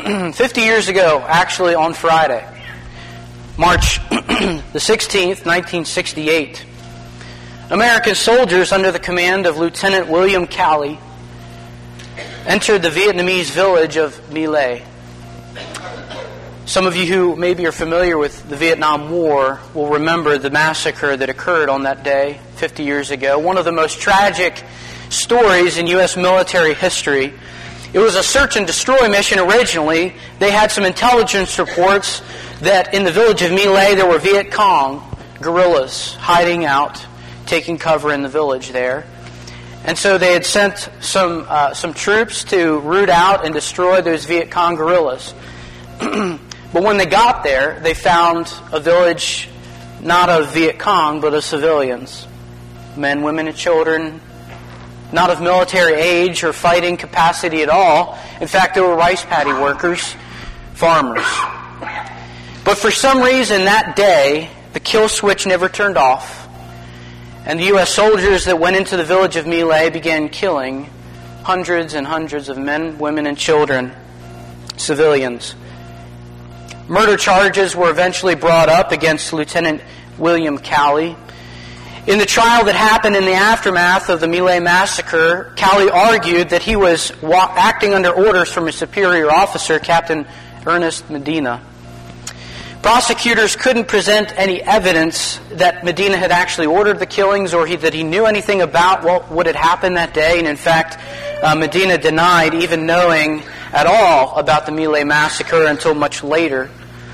50 years ago, actually on Friday, March the 16th, 1968, American soldiers under the command of Lieutenant William Calley entered the Vietnamese village of My Lai. Some of you who maybe are familiar with the Vietnam War will remember the massacre that occurred on that day 50 years ago. One of the most tragic stories in U.S. military history. It was a search and destroy mission originally. They had some intelligence reports that in the village of My Lai there were Viet Cong guerrillas hiding out, taking cover in the village there. And so they had sent some troops to root out and destroy those Viet Cong guerrillas. But when they got there, they found a village not of Viet Cong, but of civilians. Men, women, and children, not of military age or fighting capacity at all. In fact, they were rice paddy workers, farmers. But for some reason that day, the kill switch never turned off. And the U.S. soldiers that went into the village of My Lai began killing hundreds and hundreds of men, women, and children, civilians. Murder charges were eventually brought up against Lieutenant William Calley. In the trial that happened in the aftermath of the My Lai massacre, Calley argued that he was acting under orders from a superior officer, Captain Ernest Medina. Prosecutors couldn't present any evidence that Medina had actually ordered the killings or that he knew anything about what had happened that day. And in fact, Medina denied even knowing at all about the My Lai massacre until much later.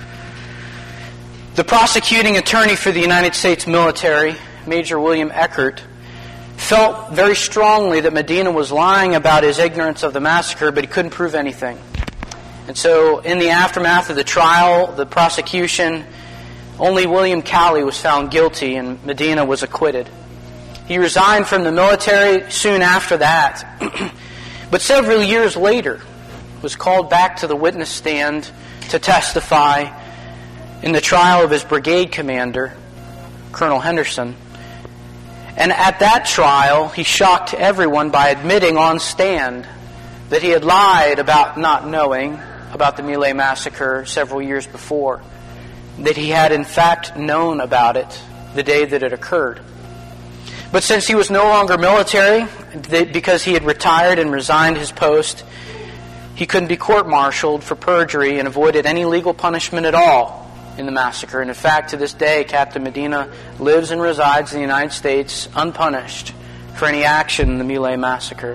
The prosecuting attorney for the United States military, Major William Eckert, felt very strongly that Medina was lying about his ignorance of the massacre, but he couldn't prove anything. And so in the aftermath of the trial, the prosecution, only William Calley was found guilty and Medina was acquitted. He resigned from the military soon after that, but several years later was called back to the witness stand to testify in the trial of his brigade commander, Colonel Henderson. And at that trial, he shocked everyone by admitting on stand that he had lied about not knowing about the My Lai massacre several years before, that he had in fact known about it the day that it occurred. But since he was no longer military, because he had retired and resigned his post, he couldn't be court-martialed for perjury and avoided any legal punishment at all in the massacre. And in fact, to this day, Captain Medina lives and resides in the United States unpunished for any action in the My Lai massacre.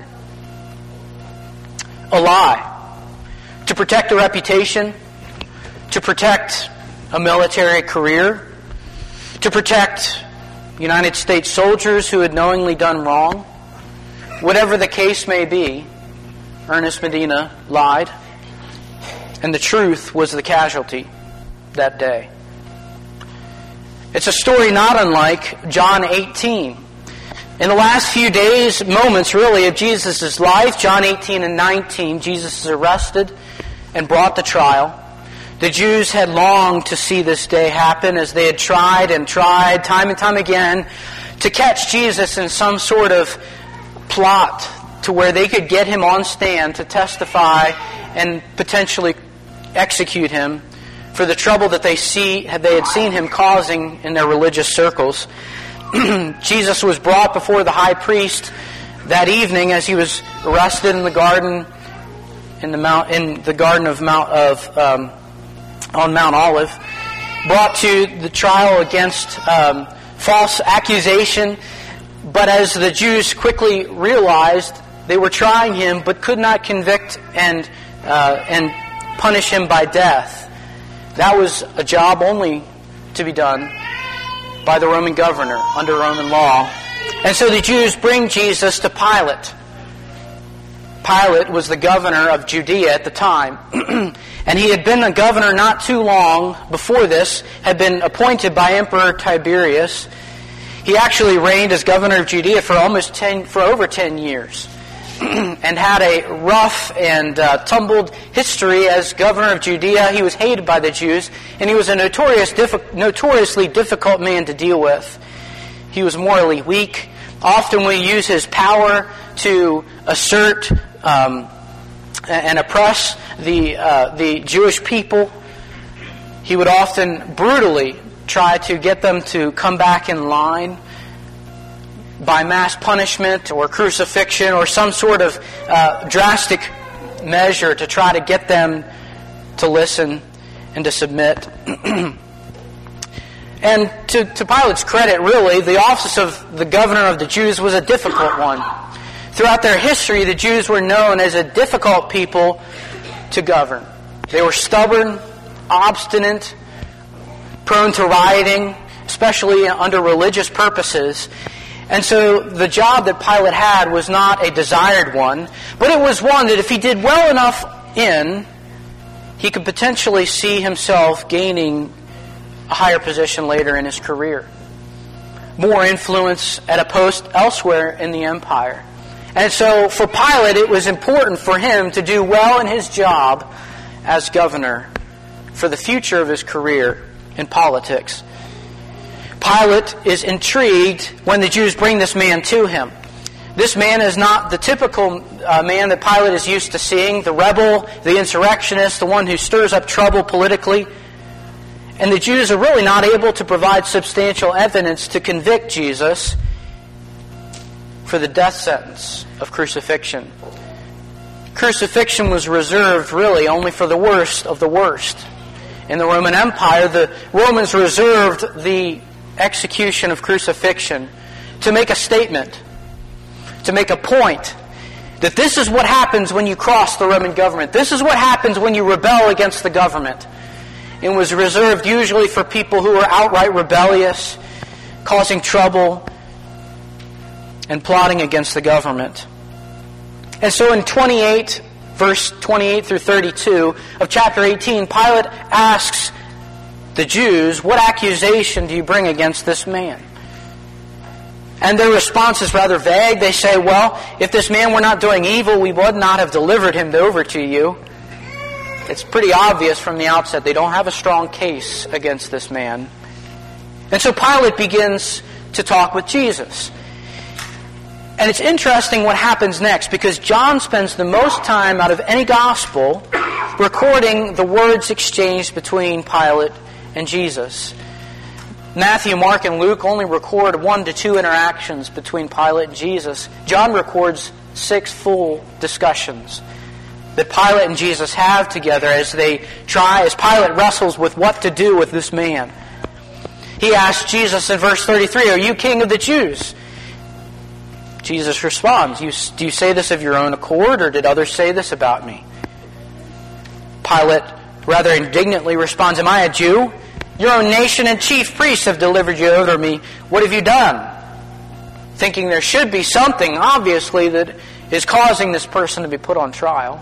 A lie. To protect a reputation, to protect a military career, to protect United States soldiers who had knowingly done wrong. Whatever the case may be, Ernest Medina lied, and the truth was the casualty that day. It's a story not unlike John 18. In the last few days, moments really, of Jesus' life, John 18 and 19, Jesus is arrested and brought to trial. The Jews had longed to see this day happen as they had tried time and time again to catch Jesus in some sort of plot to where they could get him on stand to testify and potentially execute him for the trouble that they had seen him causing in their religious circles. Jesus was brought before the high priest that evening as he was arrested in the garden on Mount Olive, brought to the trial against false accusation. But as the Jews quickly realized, they were trying him but could not convict and punish him by death. That was a job only to be done by the Roman governor under Roman law. And so the Jews bring Jesus to Pilate. Pilate was the governor of Judea at the time. And he had been a governor not too long before this, had been appointed by Emperor Tiberius. He actually reigned as governor of Judea for over 10 years. And had a rough and tumbled history as governor of Judea. He was hated by the Jews, and he was a notoriously difficult man to deal with. He was morally weak, often would use his power to assert and oppress the Jewish people. He would often brutally try to get them to come back in line by mass punishment or crucifixion or some sort of drastic measure to try to get them to listen and to submit. And to Pilate's credit, really, the office of the governor of the Jews was a difficult one. Throughout their history, the Jews were known as a difficult people to govern. They were stubborn, obstinate, prone to rioting, especially under religious purposes. And so the job that Pilate had was not a desired one, but it was one that if he did well enough in, he could potentially see himself gaining a higher position later in his career. More influence at a post elsewhere in the empire. And so for Pilate, it was important for him to do well in his job as governor for the future of his career in politics. Pilate is intrigued when the Jews bring this man to him. This man is not the typical man that Pilate is used to seeing, the rebel, the insurrectionist, the one who stirs up trouble politically. And the Jews are really not able to provide substantial evidence to convict Jesus for the death sentence of crucifixion. Crucifixion was reserved really only for the worst of the worst. In the Roman Empire, the Romans reserved the execution of crucifixion to make a statement, to make a point, that this is what happens when you cross the Roman government. This is what happens when you rebel against the government. It was reserved usually for people who were outright rebellious, causing trouble, and plotting against the government. And so in verse 28 through 32 of chapter 18, Pilate asks the Jews, what accusation do you bring against this man? And their response is rather vague. They say, well, if this man were not doing evil, we would not have delivered him over to you. It's pretty obvious from the outset they don't have a strong case against this man. And so Pilate begins to talk with Jesus. And it's interesting what happens next, because John spends the most time out of any gospel recording the words exchanged between Pilate and Jesus. Matthew, Mark, and Luke only record 1 to 2 interactions between Pilate and Jesus. John records 6 full discussions that Pilate and Jesus have together as Pilate wrestles with what to do with this man. He asks Jesus in verse 33, are you king of the Jews? Jesus responds, do you say this of your own accord, or did others say this about me? Pilate rather indignantly responds, am I a Jew? Your own nation and chief priests have delivered you over to me. What have you done? Thinking there should be something, obviously, that is causing this person to be put on trial.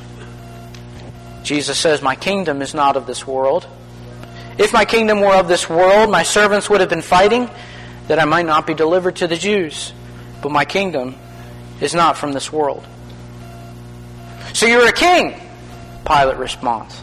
Jesus says, my kingdom is not of this world. If my kingdom were of this world, my servants would have been fighting that I might not be delivered to the Jews. But my kingdom is not from this world. So you're a king, Pilate responds.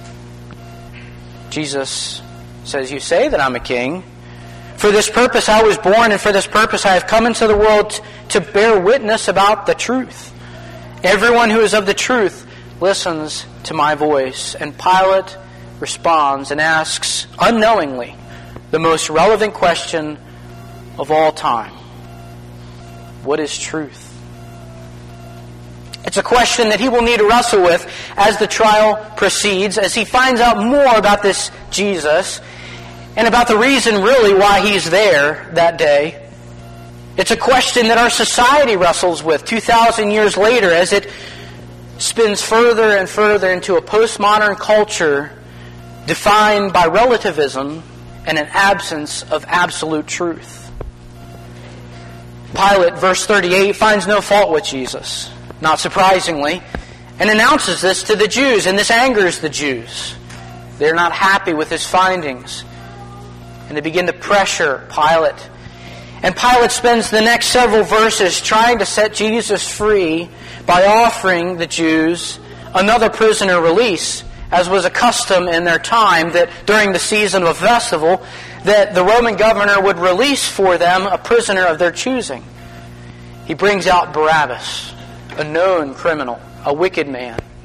Jesus says, you say that I'm a king. For this purpose I was born, and for this purpose I have come into the world to bear witness about the truth. Everyone who is of the truth listens to my voice. And Pilate responds and asks, unknowingly, the most relevant question of all time. What is truth? It's a question that he will need to wrestle with as the trial proceeds, as he finds out more about this Jesus and about the reason really why he's there that day. It's a question that our society wrestles with 2,000 years later as it spins further and further into a postmodern culture defined by relativism and an absence of absolute truth. Pilate, verse 38, finds no fault with Jesus, not surprisingly, and announces this to the Jews, and this angers the Jews. They're not happy with his findings, and they begin to pressure Pilate. And Pilate spends the next several verses trying to set Jesus free by offering the Jews another prisoner release, as was a custom in their time that during the season of a festival, that the Roman governor would release for them a prisoner of their choosing. He brings out Barabbas, a known criminal, a wicked man.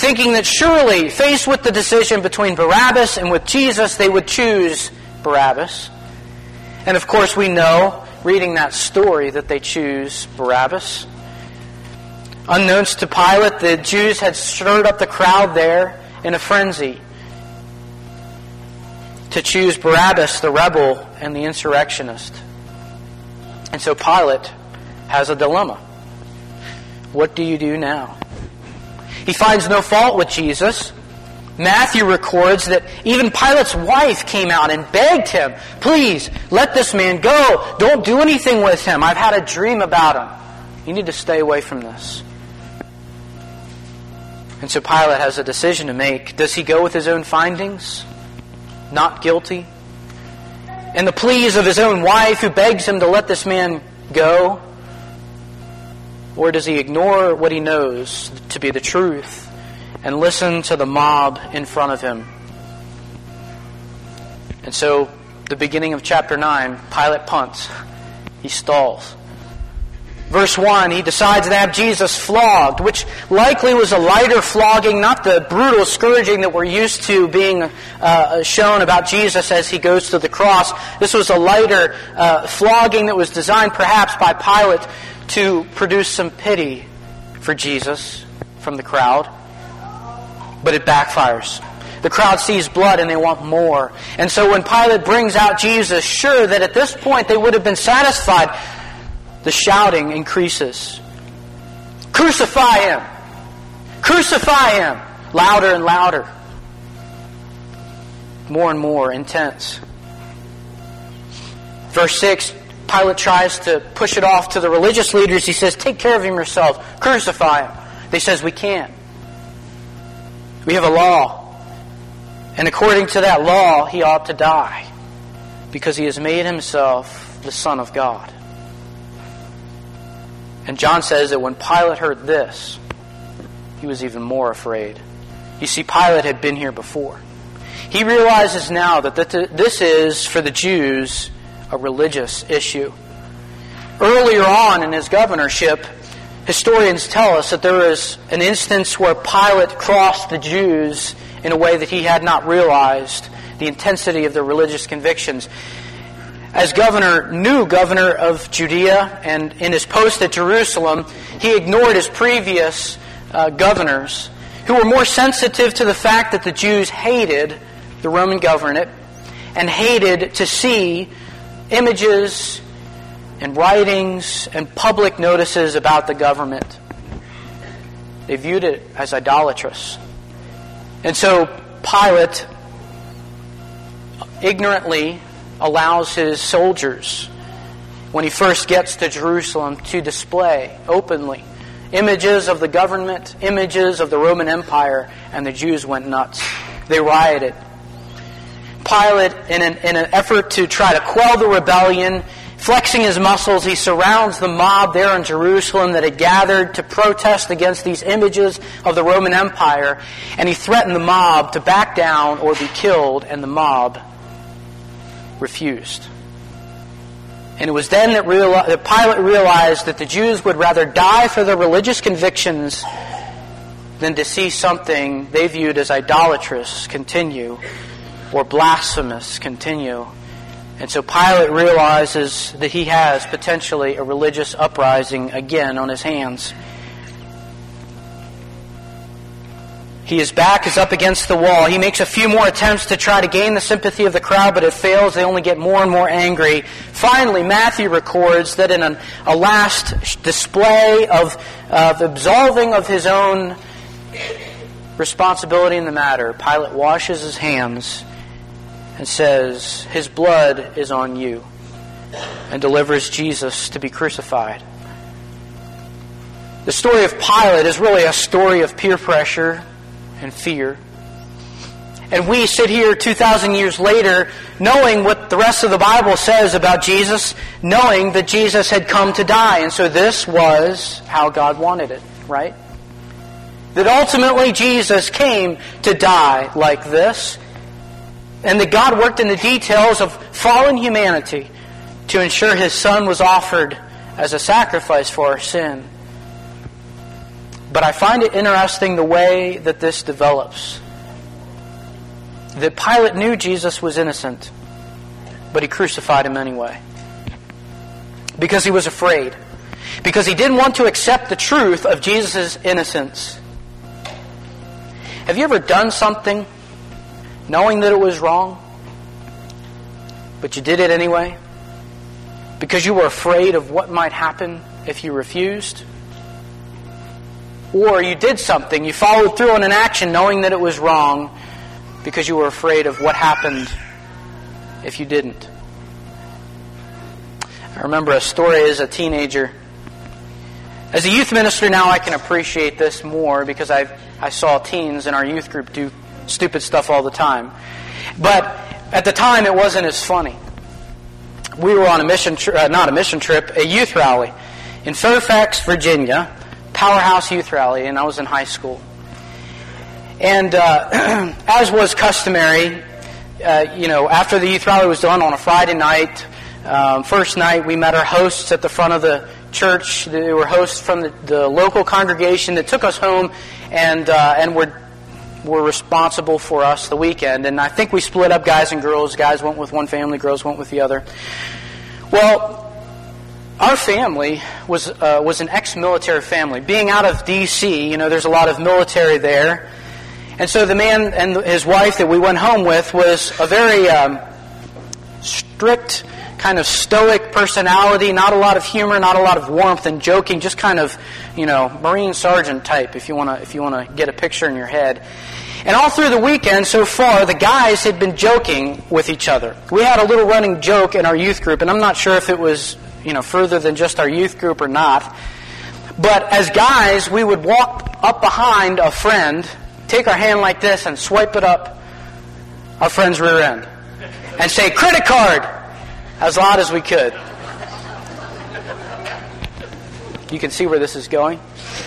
thinking that surely, faced with the decision between Barabbas and with Jesus, they would choose Barabbas. And of course we know, reading that story, that they choose Barabbas. Unknowns to Pilate, the Jews had stirred up the crowd there in a frenzy to choose Barabbas, the rebel and the insurrectionist. And so Pilate has a dilemma. What do you do now? He finds no fault with Jesus. Matthew records that even Pilate's wife came out and begged him, please, let this man go. Don't do anything with him. I've had a dream about him. You need to stay away from this. And so Pilate has a decision to make. Does he go with his own findings? Not guilty? And the pleas of his own wife who begs him to let this man go? Or does he ignore what he knows to be the truth and listen to the mob in front of him? And so, the beginning of chapter 9, Pilate punts. He stalls. Verse 1, he decides to have Jesus flogged, which likely was a lighter flogging, not the brutal scourging that we're used to being shown about Jesus as he goes to the cross. This was a lighter flogging that was designed perhaps by Pilate to produce some pity for Jesus from the crowd. But it backfires. The crowd sees blood and they want more. And so when Pilate brings out Jesus, sure that at this point they would have been satisfied, the shouting increases. Crucify him! Crucify him! Louder and louder. More and more intense. Verse 6, Pilate tries to push it off to the religious leaders. He says, take care of him yourselves. Crucify him. They says, we can't. We have a law. And according to that law, he ought to die. Because he has made himself the Son of God. And John says that when Pilate heard this, he was even more afraid. You see, Pilate had been here before. He realizes now that this is, for the Jews, a religious issue. Earlier on in his governorship, historians tell us that there is an instance where Pilate crossed the Jews in a way that he had not realized the intensity of their religious convictions. As new governor of Judea, and in his post at Jerusalem, he ignored his previous governors who were more sensitive to the fact that the Jews hated the Roman government and hated to see images and writings and public notices about the government. They viewed it as idolatrous. And so Pilate ignorantly allows his soldiers, when he first gets to Jerusalem, to display openly images of the government, images of the Roman Empire, and the Jews went nuts. They rioted. Pilate, in an effort to try to quell the rebellion, flexing his muscles, he surrounds the mob there in Jerusalem that had gathered to protest against these images of the Roman Empire, and he threatened the mob to back down or be killed, and the mob refused. And it was then that Pilate realized that the Jews would rather die for their religious convictions than to see something they viewed as idolatrous continue or blasphemous continue. And so Pilate realizes that he has potentially a religious uprising again on his hands. His back is up against the wall. He makes a few more attempts to try to gain the sympathy of the crowd, but it fails. They only get more and more angry. Finally, Matthew records that in a last display of absolving of his own responsibility in the matter, Pilate washes his hands and says, his blood is on you, and delivers Jesus to be crucified. The story of Pilate is really a story of peer pressure and fear. And we sit here 2,000 years later knowing what the rest of the Bible says about Jesus, knowing that Jesus had come to die. And so this was how God wanted it, right? That ultimately Jesus came to die like this, and that God worked in the details of fallen humanity to ensure His Son was offered as a sacrifice for our sin. But I find it interesting the way that this develops. That Pilate knew Jesus was innocent, but he crucified him anyway. Because he was afraid. Because he didn't want to accept the truth of Jesus' innocence. Have you ever done something knowing that it was wrong, but you did it anyway? Because you were afraid of what might happen if you refused? Or you did something, you followed through on an action knowing that it was wrong because you were afraid of what happened if you didn't. I remember a story as a teenager. As a youth minister now I can appreciate this more because I saw teens in our youth group do stupid stuff all the time. But at the time it wasn't as funny. We were on a youth rally in Fairfax, Virginia, Powerhouse Youth Rally, and I was in high school. And as was customary, after the youth rally was done on a Friday night, first night we met our hosts at the front of the church. They were hosts from the local congregation that took us home and were responsible for us the weekend. And I think we split up guys and girls. Guys went with one family, girls went with the other. Well, our family was an ex-military family. Being out of D.C., there's a lot of military there. And so the man and his wife that we went home with was a very strict, kind of stoic personality, not a lot of humor, not a lot of warmth and joking, just kind of, Marine Sergeant type, if you want to get a picture in your head. And all through the weekend so far, the guys had been joking with each other. We had a little running joke in our youth group, and I'm not sure if it was, further than just our youth group or not. But as guys, we would walk up behind a friend, take our hand like this, and swipe it up our friend's rear end. And say, "Credit card!" as loud as we could. You can see where this is going.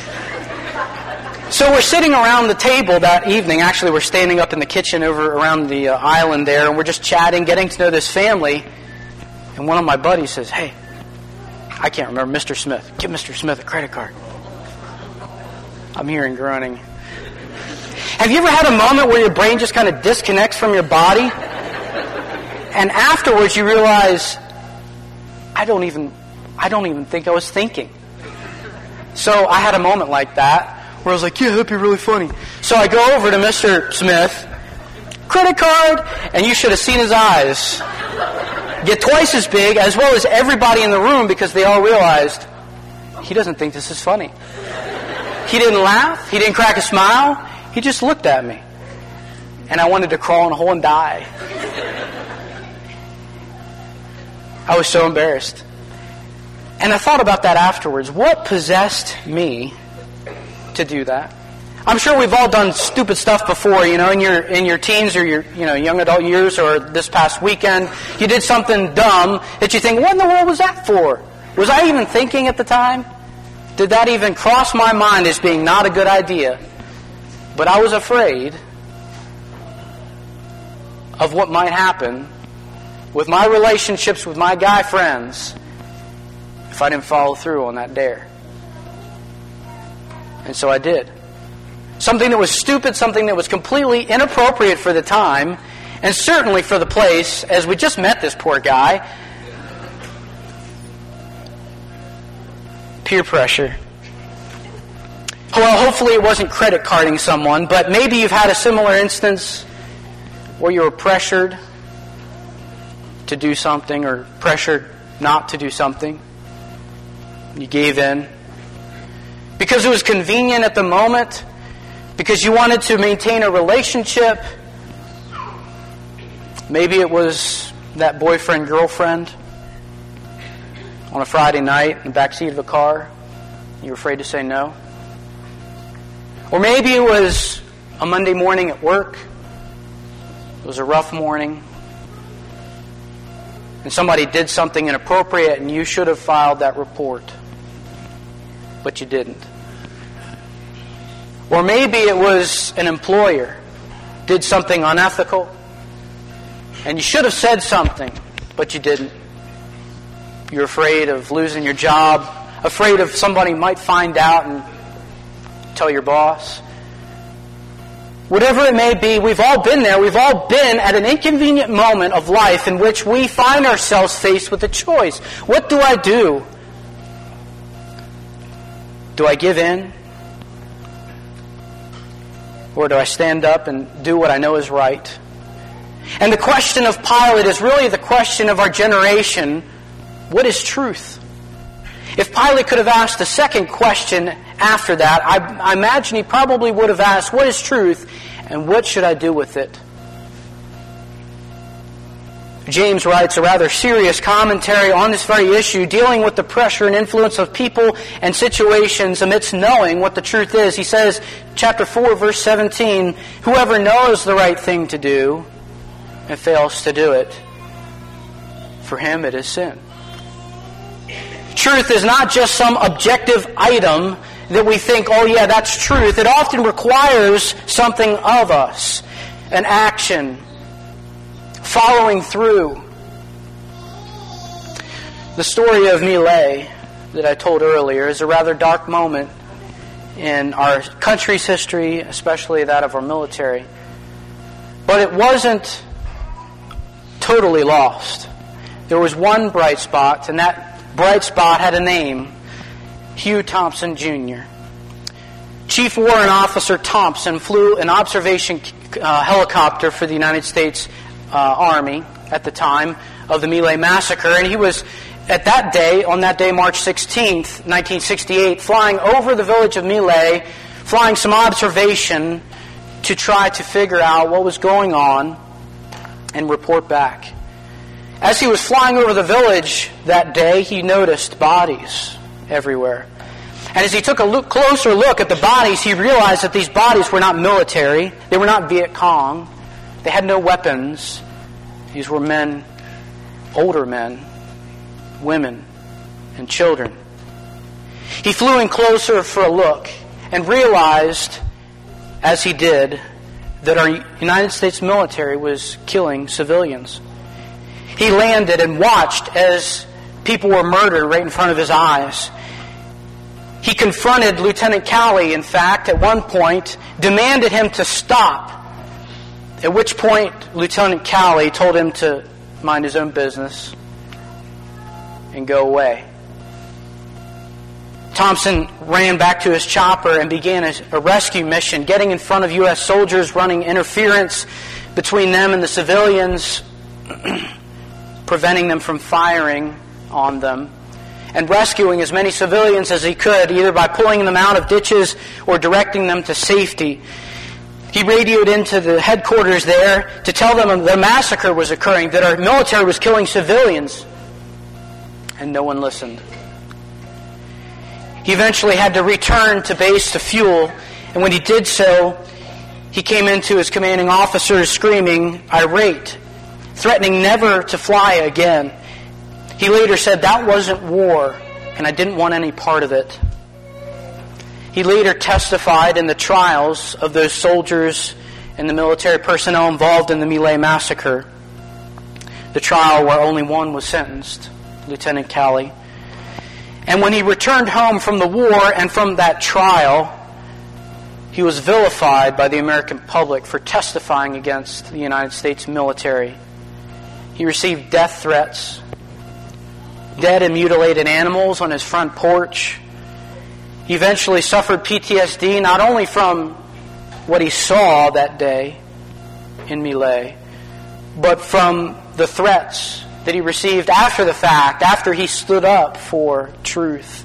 So we're sitting around the table that evening. Actually, we're standing up in the kitchen over around the island there, and we're just chatting, getting to know this family. And one of my buddies says, "Hey, I can't remember, Mr. Smith. Give Mr. Smith a credit card." I'm hearing groaning. Have you ever had a moment where your brain just kind of disconnects from your body? And afterwards you realize, I don't even think I was thinking. So I had a moment like that where I was like, "Yeah, that'd be really funny." So I go over to Mr. Smith, "Credit card," and you should have seen his eyes get twice as big, as well as everybody in the room, because they all realized, he doesn't think this is funny. He didn't laugh. He didn't crack a smile. He just looked at me. And I wanted to crawl in a hole and die. I was so embarrassed. And I thought about that afterwards. What possessed me to do that? I'm sure we've all done stupid stuff before, in your teens or your young adult years, or this past weekend. You did something dumb that you think, what in the world was that for? Was I even thinking at the time? Did that even cross my mind as being not a good idea? But I was afraid of what might happen with my relationships with my guy friends if I didn't follow through on that dare. And so I did. Something that was stupid, something that was completely inappropriate for the time, and certainly for the place, as we just met this poor guy. Peer pressure. Well, hopefully it wasn't credit carding someone, but maybe you've had a similar instance where you were pressured to do something or pressured not to do something. You gave in. Because it was convenient at the moment, because you wanted to maintain a relationship. Maybe it was that boyfriend-girlfriend on a Friday night in the backseat of a car. You were afraid to say no. Or maybe it was a Monday morning at work. It was a rough morning. And somebody did something inappropriate and you should have filed that report. But you didn't. Or maybe it was an employer did something unethical and you should have said something, but you didn't. You're afraid of losing your job, afraid of somebody might find out and tell your boss. Whatever it may be, we've all been there. We've all been at an inconvenient moment of life in which we find ourselves faced with a choice. What do I do? Do I give in? Or do I stand up and do what I know is right? And the question of Pilate is really the question of our generation. What is truth? If Pilate could have asked a second question after that, I imagine he probably would have asked, what is truth and what should I do with it? James writes a rather serious commentary on this very issue, dealing with the pressure and influence of people and situations amidst knowing what the truth is. He says, chapter 4, verse 17, whoever knows the right thing to do and fails to do it, for him it is sin. Truth is not just some objective item that we think, oh yeah, that's truth. It often requires something of us, an action, following through. The story of Milei that I told earlier is a rather dark moment in our country's history, especially that of our military. But it wasn't totally lost. There was one bright spot, and that bright spot had a name, Hugh Thompson Jr. Chief Warrant Officer Thompson flew an observation helicopter for the United States Army at the time of the Milei massacre, and he was on that day, March 16th, 1968, flying over the village of Milei, flying some observation to try to figure out what was going on and report back. As he was flying over the village that day, he noticed bodies everywhere. And as he took a closer look at the bodies, he realized that these bodies were not military. They were not Viet Cong. They had no weapons. These were men, older men, women, and children. He flew in closer for a look and realized, as he did, that our United States military was killing civilians. He landed and watched as people were murdered right in front of his eyes. He confronted Lieutenant Calley, in fact, at one point, demanded him to stop, at which point Lieutenant Calley told him to mind his own business and go away. Thompson ran back to his chopper and began a rescue mission, getting in front of U.S. soldiers, running interference between them and the civilians, preventing them from firing on them, and rescuing as many civilians as he could, either by pulling them out of ditches or directing them to safety. He radioed into the headquarters there to tell them the massacre was occurring, that our military was killing civilians, and no one listened. He eventually had to return to base to fuel, and when he did so, he came into his commanding officers screaming, irate, threatening never to fly again. He later said, that wasn't war, and I didn't want any part of it. He later testified in the trials of those soldiers and the military personnel involved in the Milei massacre, the trial where only one was sentenced, Lieutenant Calley. And when he returned home from the war and from that trial, he was vilified by the American public for testifying against the United States military. He received death threats, dead and mutilated animals on his front porch. He eventually suffered PTSD not only from what he saw that day in Milei, but from the threats that he received after the fact, after he stood up for truth.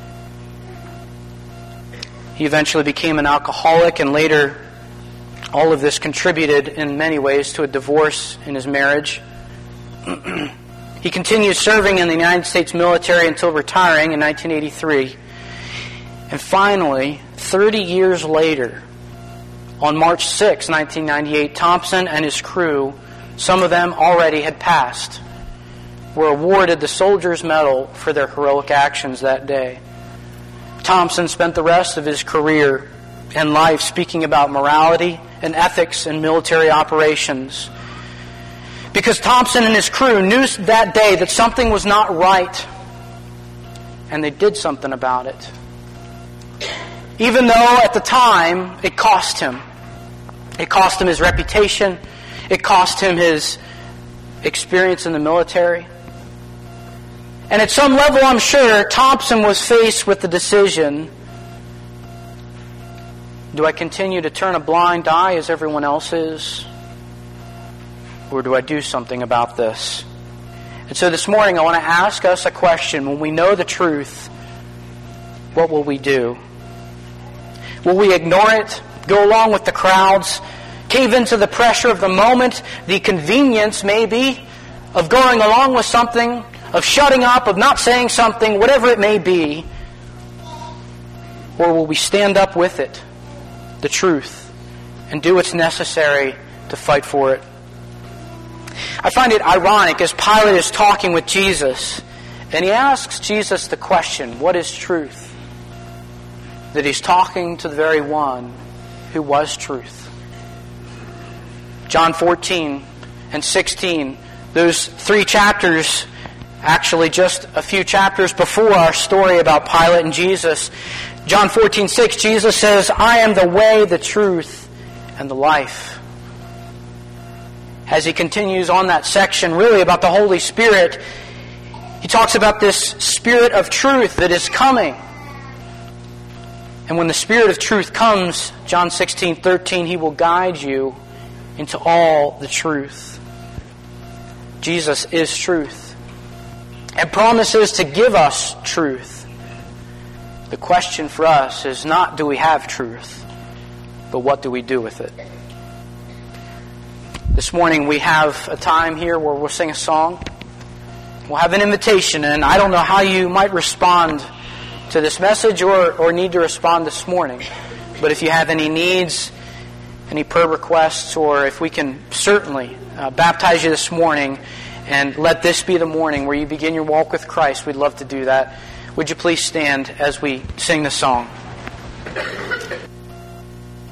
He eventually became an alcoholic, and later all of this contributed in many ways to a divorce in his marriage. He continued serving in the United States military until retiring in 1983. And finally, 30 years later, on March 6, 1998, Thompson and his crew, some of them already had passed, were awarded the Soldier's Medal for their heroic actions that day. Thompson spent the rest of his career and life speaking about morality and ethics in military operations, because Thompson and his crew knew that day that something was not right, and they did something about it. even though at the time it cost him. It cost him his reputation. It cost him his experience in the military. And at some level, I'm sure, Thompson was faced with the decision, do I continue to turn a blind eye as everyone else is? Or do I do something about this? And so this morning I want to ask us a question. When we know the truth, what will we do? Will we ignore it? Go along with the crowds? Cave into the pressure of the moment? The convenience, maybe, of going along with something? Of shutting up? Of not saying something? Whatever it may be? Or will we stand up with it? The truth? And do what's necessary to fight for it? I find it ironic as Pilate is talking with Jesus, and he asks Jesus the question, what is truth? That he's talking to the very one who was truth. John 14 and 16, those 3 chapters, actually just a few chapters before our story about Pilate and Jesus. John 14:6, Jesus says, I am the way, the truth, and the life. As he continues on that section really about the Holy Spirit, he talks about this Spirit of truth that is coming. And when the Spirit of truth comes, John 16:13, he will guide you into all the truth. Jesus is truth and promises to give us truth. The question for us is not do we have truth, but what do we do with it? This morning we have a time here where we'll sing a song. We'll have an invitation, and I don't know how you might respond to this message or need to respond this morning. But if you have any needs, any prayer requests, or if we can certainly baptize you this morning and let this be the morning where you begin your walk with Christ, we'd love to do that. Would you please stand as we sing the song?